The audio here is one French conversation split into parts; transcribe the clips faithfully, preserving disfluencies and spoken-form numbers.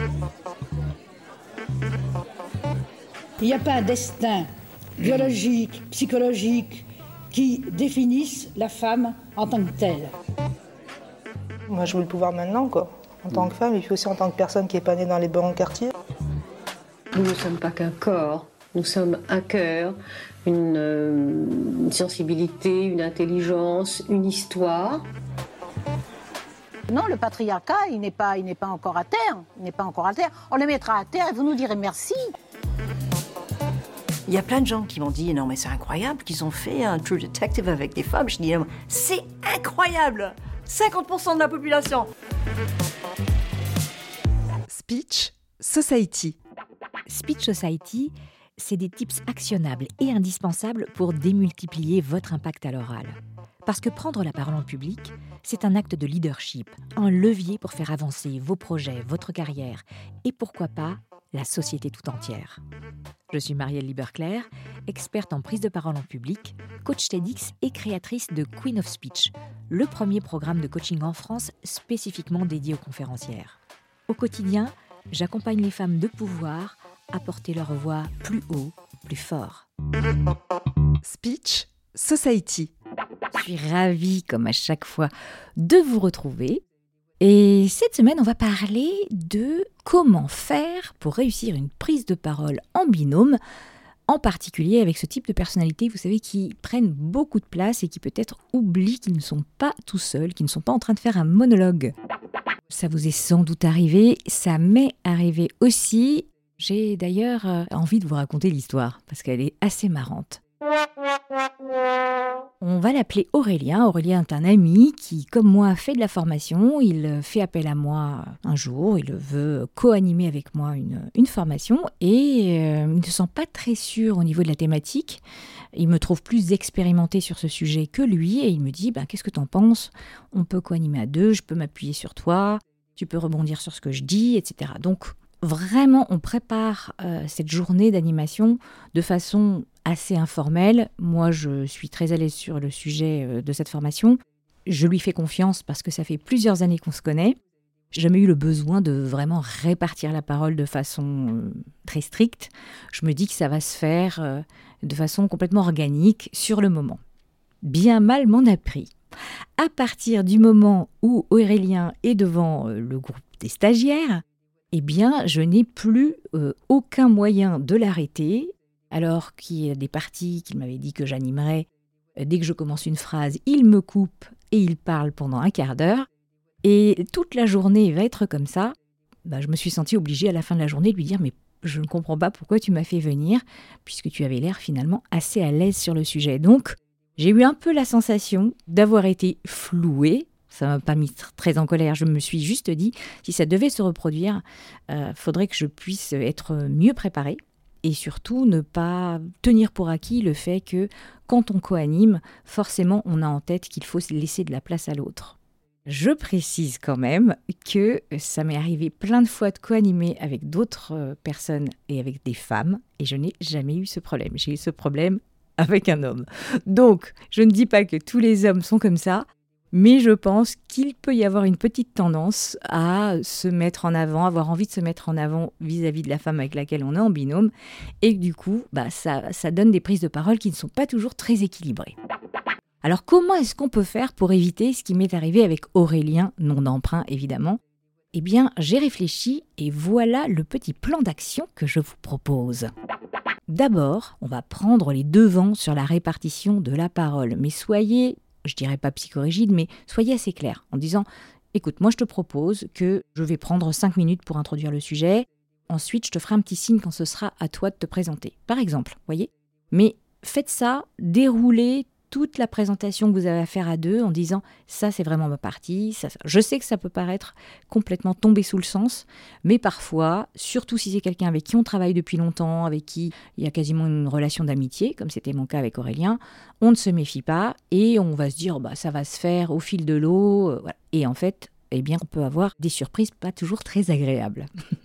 Il n'y a pas un destin biologique, psychologique, qui définisse la femme en tant que telle. Moi, je veux le pouvoir maintenant, quoi. En tant que femme, et puis aussi en tant que personne qui n'est pas née dans les bons quartiers. Nous ne sommes pas qu'un corps, nous sommes un cœur, une, euh, une sensibilité, une intelligence, une histoire. Non, le patriarcat, il n'est pas, il n'est pas encore à terre. Il n'est pas encore à terre. On le mettra à terre et vous nous direz merci. Il y a plein de gens qui m'ont dit « Non mais c'est incroyable qu'ils ont fait un True Detective avec des femmes ». Je dis non, « C'est incroyable ! cinquante pour cent de la population !» Speech Society. Speech Society, c'est des tips actionnables et indispensables pour démultiplier votre impact à l'oral. Parce que prendre la parole en public, c'est un acte de leadership, un levier pour faire avancer vos projets, votre carrière et pourquoi pas la société tout entière. Je suis Marielle Liberclerc, experte en prise de parole en public, coach TEDx et créatrice de Queen of Speech, le premier programme de coaching en France spécifiquement dédié aux conférencières. Au quotidien, j'accompagne les femmes de pouvoir à porter leur voix plus haut, plus fort. Speech Society. Je suis ravie, comme à chaque fois, de vous retrouver. Et cette semaine, on va parler de comment faire pour réussir une prise de parole en binôme, en particulier avec ce type de personnalités, vous savez, qui prennent beaucoup de place et qui peut-être oublient qu'ils ne sont pas tout seuls, qu'ils ne sont pas en train de faire un monologue. Ça vous est sans doute arrivé, ça m'est arrivé aussi. J'ai d'ailleurs envie de vous raconter l'histoire, parce qu'elle est assez marrante. On va l'appeler Aurélien. Aurélien est un ami qui, comme moi, fait de la formation. Il fait appel à moi un jour. Il veut co-animer avec moi une, une formation. Et euh, il ne se sent pas très sûr au niveau de la thématique. Il me trouve plus expérimenté sur ce sujet que lui. Et il me dit, bah, qu'est-ce que t'en penses ? On peut co-animer à deux, je peux m'appuyer sur toi. Tu peux rebondir sur ce que je dis, et cetera. Donc, vraiment, on prépare euh, cette journée d'animation de façon assez informelle. Moi, je suis très à l'aise sur le sujet euh, de cette formation. Je lui fais confiance parce que ça fait plusieurs années qu'on se connaît. J'ai jamais eu le besoin de vraiment répartir la parole de façon euh, très stricte. Je me dis que ça va se faire euh, de façon complètement organique sur le moment. Bien mal m'en a pris. À partir du moment où Aurélien est devant euh, le groupe des stagiaires, eh bien, je n'ai plus euh, aucun moyen de l'arrêter, alors qu'il y a des parties qu'il m'avait dit que j'animerais. Euh, dès que je commence une phrase, il me coupe et il parle pendant un quart d'heure. Et toute la journée va être comme ça. Bah, je me suis sentie obligée à la fin de la journée de lui dire « Mais je ne comprends pas pourquoi tu m'as fait venir, puisque tu avais l'air finalement assez à l'aise sur le sujet. » Donc, j'ai eu un peu la sensation d'avoir été flouée. Ça ne m'a pas mis très en colère. Je me suis juste dit, si ça devait se reproduire, il euh, faudrait que je puisse être mieux préparée et surtout ne pas tenir pour acquis le fait que quand on co-anime, forcément, on a en tête qu'il faut laisser de la place à l'autre. Je précise quand même que ça m'est arrivé plein de fois de co-animer avec d'autres personnes et avec des femmes et je n'ai jamais eu ce problème. J'ai eu ce problème avec un homme. Donc, je ne dis pas que tous les hommes sont comme ça, mais je pense qu'il peut y avoir une petite tendance à se mettre en avant, avoir envie de se mettre en avant vis-à-vis de la femme avec laquelle on est en binôme. Et du coup, bah, ça, ça donne des prises de parole qui ne sont pas toujours très équilibrées. Alors comment est-ce qu'on peut faire pour éviter ce qui m'est arrivé avec Aurélien, nom d'emprunt évidemment ? Eh bien, j'ai réfléchi et voilà le petit plan d'action que je vous propose. D'abord, on va prendre les devants sur la répartition de la parole, mais soyez... je dirais pas psychorigide, mais soyez assez clair en disant « Écoute, moi je te propose que je vais prendre cinq minutes pour introduire le sujet, ensuite je te ferai un petit signe quand ce sera à toi de te présenter. » Par exemple, voyez. Mais faites ça, déroulez toute la présentation que vous avez à faire à deux en disant « ça c'est vraiment ma partie, ça, ça. » Je sais que ça peut paraître complètement tombé sous le sens, mais parfois, surtout si c'est quelqu'un avec qui on travaille depuis longtemps, avec qui il y a quasiment une relation d'amitié, comme c'était mon cas avec Aurélien, on ne se méfie pas et on va se dire bah, « ça va se faire au fil de l'eau. » Voilà. Et en fait, eh bien, on peut avoir des surprises pas toujours très agréables.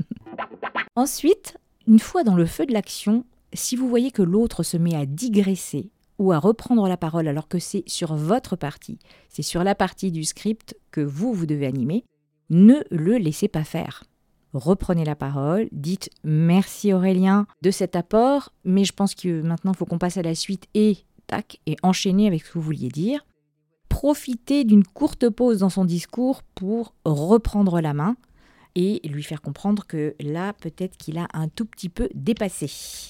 Ensuite, une fois dans le feu de l'action, si vous voyez que l'autre se met à digresser, ou à reprendre la parole alors que c'est sur votre partie, c'est sur la partie du script que vous, vous devez animer, ne le laissez pas faire. reprenez la parole, dites merci Aurélien de cet apport, mais je pense que maintenant il faut qu'on passe à la suite et tac, et enchaîner avec ce que vous vouliez dire. Profitez d'une courte pause dans son discours pour reprendre la main et lui faire comprendre que là, peut-être qu'il a un tout petit peu dépassé.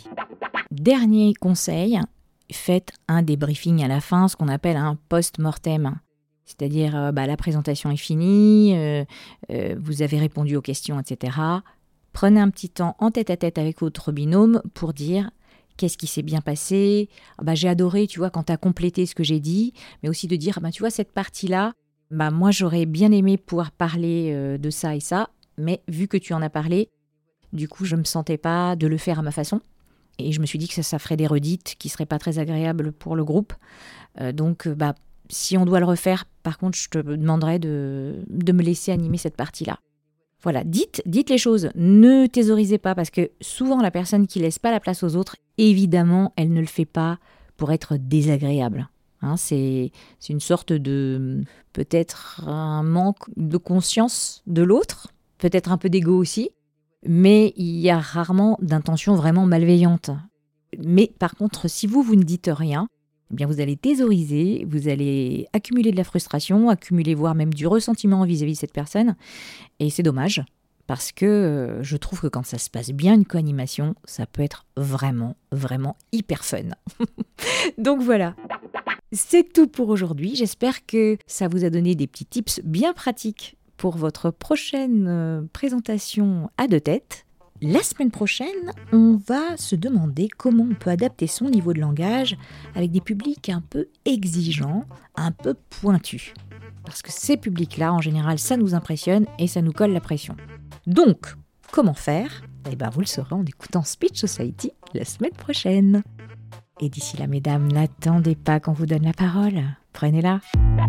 Dernier conseil, faites un débriefing à la fin, ce qu'on appelle un post-mortem. C'est-à-dire, euh, bah, la présentation est finie, euh, euh, vous avez répondu aux questions, et cetera. Prenez un petit temps en tête-à-tête avec votre binôme pour dire qu'est-ce qui s'est bien passé. Ah, bah, j'ai adoré, tu vois, quand tu as complété ce que j'ai dit, mais aussi de dire, bah, tu vois, cette partie-là, bah, moi, j'aurais bien aimé pouvoir parler euh, de ça et ça, mais vu que tu en as parlé, du coup, je ne me sentais pas de le faire à ma façon. Et je me suis dit que ça, ça ferait des redites qui ne seraient pas très agréables pour le groupe. Euh, donc, bah, si on doit le refaire, par contre, je te demanderai de, de me laisser animer cette partie-là. Voilà, dites, dites les choses, ne thésaurisez pas, parce que souvent, la personne qui ne laisse pas la place aux autres, évidemment, elle ne le fait pas pour être désagréable. Hein, c'est, c'est une sorte de, peut-être un manque de conscience de l'autre, peut-être un peu d'ego aussi, mais il y a rarement d'intention vraiment malveillante. Mais par contre, si vous, vous ne dites rien, eh bien vous allez thésauriser, vous allez accumuler de la frustration, accumuler voire même du ressentiment vis-à-vis de cette personne. Et c'est dommage, parce que euh, je trouve que quand ça se passe bien une co-animation, ça peut être vraiment, vraiment hyper fun. Donc voilà, c'est tout pour aujourd'hui. J'espère que ça vous a donné des petits tips bien pratiques pour votre prochaine euh, présentation à deux têtes. La semaine prochaine, on va se demander comment on peut adapter son niveau de langage avec des publics un peu exigeants, un peu pointus. Parce que ces publics-là, en général, ça nous impressionne et ça nous colle la pression. Donc, comment faire ? Eh bien, vous le saurez en écoutant Speech Society la semaine prochaine. Et d'ici là, mesdames, n'attendez pas qu'on vous donne la parole. Prenez-la.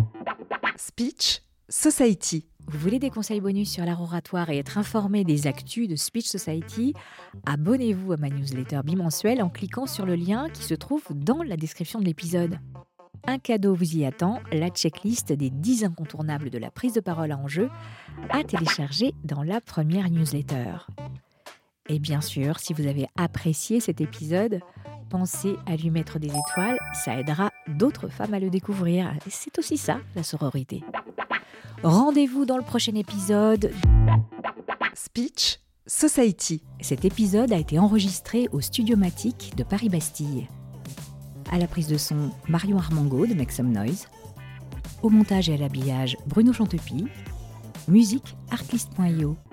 Speech Society. Vous voulez des conseils bonus sur l'art oratoire et être informé des actus de Speech Society ? Abonnez-vous à ma newsletter bimensuelle en cliquant sur le lien qui se trouve dans la description de l'épisode. Un cadeau vous y attend, la checklist des dix incontournables de la prise de parole à enjeu à télécharger dans la première newsletter. Et bien sûr, si vous avez apprécié cet épisode, pensez à lui mettre des étoiles, ça aidera d'autres femmes à le découvrir. C'est aussi ça, la sororité. Rendez-vous dans le prochain épisode Speech Society. Cet épisode a été enregistré au Studiomatique de Paris-Bastille. À la prise de son, Marion Armango de Make Some Noise. Au montage et à l'habillage, Bruno Chantepie. Musique, artlist point io.